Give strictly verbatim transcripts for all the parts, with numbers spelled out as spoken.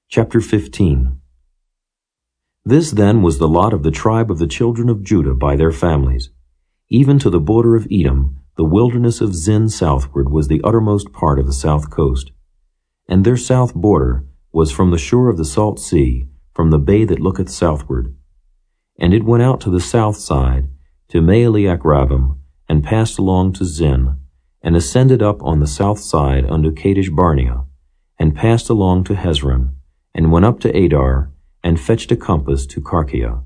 Chapter fifteen. This then was the lot of the tribe of the children of Judah by their families. Even to the border of Edom, the wilderness of Zin southward was the uttermost part of the south coast. And their south border was from the shore of the salt sea, from the bay that looketh southward. And it went out to the south side, to Maeliacravim, and passed along to Zin, and ascended up on the south side unto Kadesh Barnea, and passed along to Hezron, and went up to Adar, and fetched a compass to Karkia.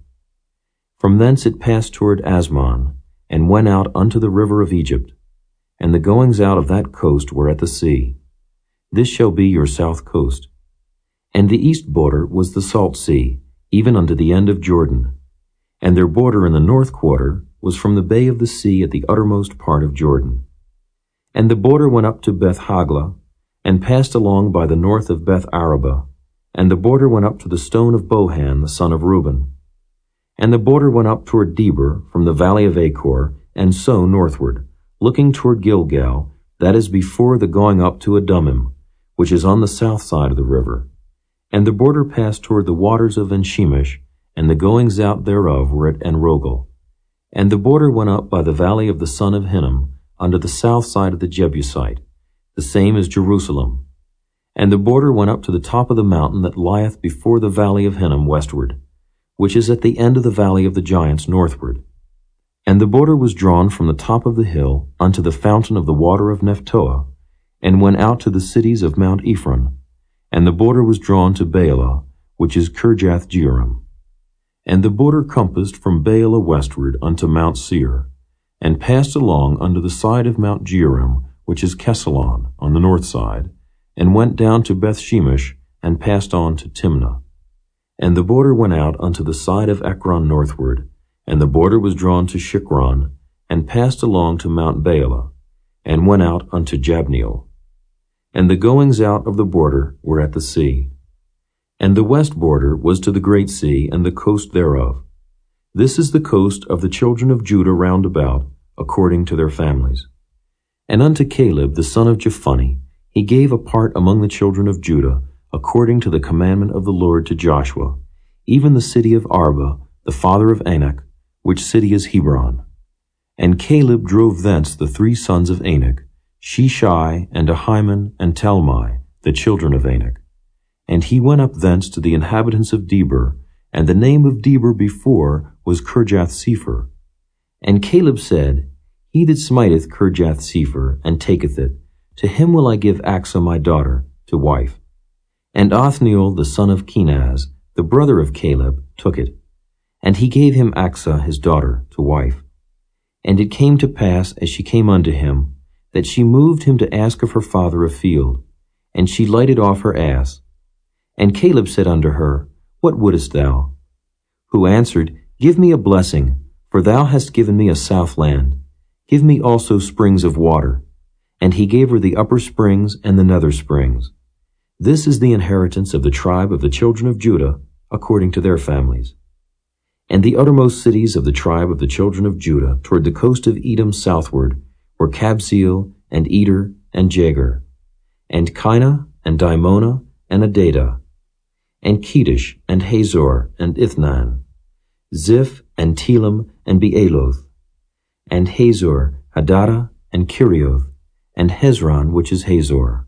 From thence it passed toward Asmon, and went out unto the river of Egypt, and the goings out of that coast were at the sea. This shall be your south coast. And the east border was the salt sea, even unto the end of Jordan, and their border in the north quarter was from the bay of the sea at the uttermost part of Jordan. And the border went up to Beth Hagla, and passed along by the north of Beth Araba, and the border went up to the stone of Bohan the son of Reuben. And the border went up toward Debir from the valley of Achor, and so northward, looking toward Gilgal, that is before the going up to Adumim, which is on the south side of the river. And the border passed toward the waters of Enshemish, and the goings out thereof were at Enrogel. And the border went up by the valley of the son of Hinnom, unto the south side of the Jebusite, the same as Jerusalem. And the border went up to the top of the mountain that lieth before the valley of Hinnom westward, which is at the end of the valley of the giants northward. And the border was drawn from the top of the hill unto the fountain of the water of Nephtoah, and went out to the cities of Mount Ephron. And the border was drawn to Baalah, which is Kirjath-jearim. And the border compassed from Baalah westward unto Mount Seir, and passed along unto the side of Mount Jearim, which is Kesalon, on the north side, and went down to Beth-shemesh, and passed on to Timnah. And the border went out unto the side of Ekron northward, and the border was drawn to Shikron, and passed along to Mount Baalah, and went out unto Jabneel. And the goings out of the border were at the sea. And the west border was to the great sea, and the coast thereof. This is the coast of the children of Judah round about, according to their families. And unto Caleb the son of Jephunneh he gave a part among the children of Judah, according to the commandment of the Lord to Joshua, even the city of Arba, the father of Anak, which city is Hebron. And Caleb drove thence the three sons of Anak, Sheshai, and Ahiman, and Talmai, the children of Anak. And he went up thence to the inhabitants of Debir, and the name of Debir before was Kirjath-sepher. And Caleb said, He that smiteth Kirjath-sepher, and taketh it, to him will I give Achsah my daughter, to wife. And Othniel the son of Kenaz, the brother of Caleb, took it, and he gave him Achsah his daughter, to wife. And it came to pass, as she came unto him, that she moved him to ask of her father a field, and she lighted off her ass. And Caleb said unto her, What wouldest thou? Who answered, Give me a blessing, for thou hast given me a south land. Give me also springs of water. And he gave her the upper springs and the nether springs. This is the inheritance of the tribe of the children of Judah, according to their families. And the uttermost cities of the tribe of the children of Judah toward the coast of Edom southward were Kabzeel, and Eder, and Jagur, and Kinah, and Dimona, and Adadah, and Kedesh, and Hazor, and Ithnan, Ziph, and Telem, and Bealoth, and Hazor, Hadadah, and Kirioth, and Hezron, which is Hazor,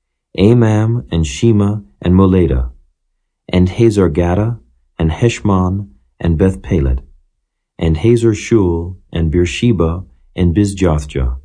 Amam, and Shema, and Moladah, and Hazar-Gadah, and Heshmon, and Beth-Pelet, and Hazar-Shul, and Beersheba, and Bizjothjah,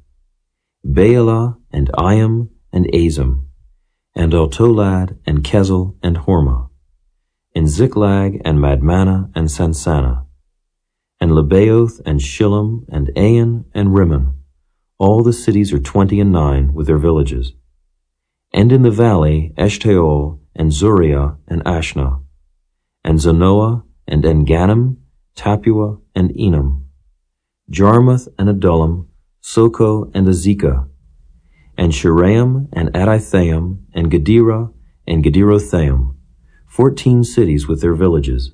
Baalah, and Iam, and Azim, and Altolad, and Kezel, and Hormah, and Ziklag, and Madmanah, and Sansannah, and Lebaoth, and Shillam, and Ain, and Rimmon. All the cities are twenty and nine, with their villages. And in the valley, Eshtaol, and Zuriah, and Ashna, and Zanoah, and En-Gannim, Tapua, and Enam, Jarmuth, and Adullam, Soko, and Azekah, and Shiraim, and Adithaim, and Gedera, and Gederothaim, fourteen cities with their villages,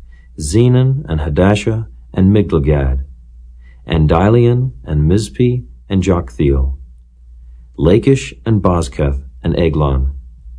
Zenon, and Hadashah, and Migdalgad, and Dilean, and Mizpeh, and Joktheel, Lachish, and Bozkath, and Eglon,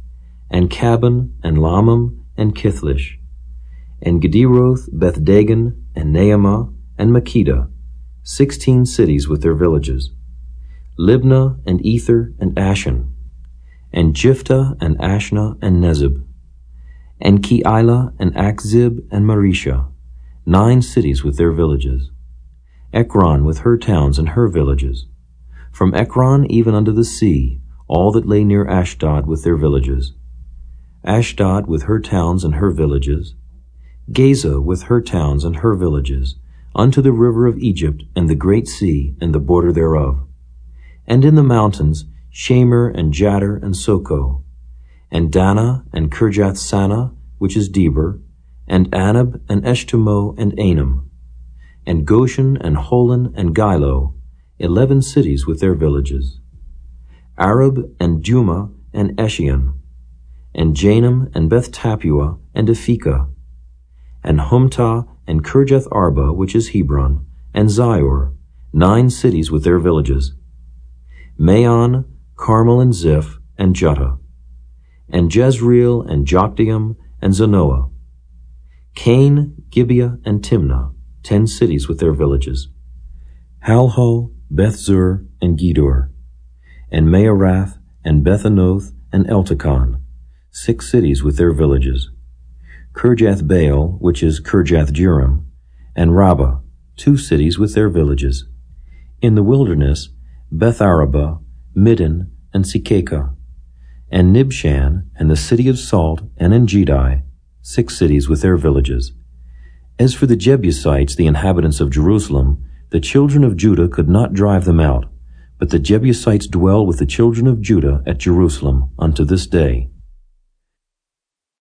and Caban, and Lamam, and Kithlish, and Gederoth, Bethdagon, and Naamah, and Makkedah, sixteen cities with their villages, Libnah, and Ether, and Ashan, and Jiphthah, and Ashna, and Nezib, and Keilah, and Achzib, and Maresha, nine cities with their villages, Ekron with her towns and her villages, from Ekron even unto the sea, all that lay near Ashdod with their villages, Ashdod with her towns and her villages, Gaza with her towns and her villages, unto the river of Egypt and the great sea and the border thereof, and in the mountains Shamer and Jadder and Soko, and Dana and Kirjath Sana, which is Deber, and Anab and Eshtemoh and Anam, and Goshen and Holon and Gilo, eleven cities with their villages, Arab and Duma and Eshion, and Janam and Beth Tappuah and Aphekah, and Humtah and Kirjath Arba, which is Hebron, and Zior, nine cities with their villages, Maon, Carmel and Ziph, and Juttah, and Jezreel and Jokdeam and Zanoah, Cain, Gibeah, and Timnah, ten cities with their villages, Halho, Bethzur, and Gedor, and Maarath, and Bethanoth, and Eltekon, six cities with their villages, Kirjath Baal, which is Kirjath Jearim, and Rabbah, two cities with their villages. In the wilderness, Beth Arabah, Middin, and Sikekah, and Nibshan, and the city of Salt, and Engedi, six cities with their villages. As for the Jebusites, the inhabitants of Jerusalem, the children of Judah could not drive them out, but the Jebusites dwell with the children of Judah at Jerusalem unto this day.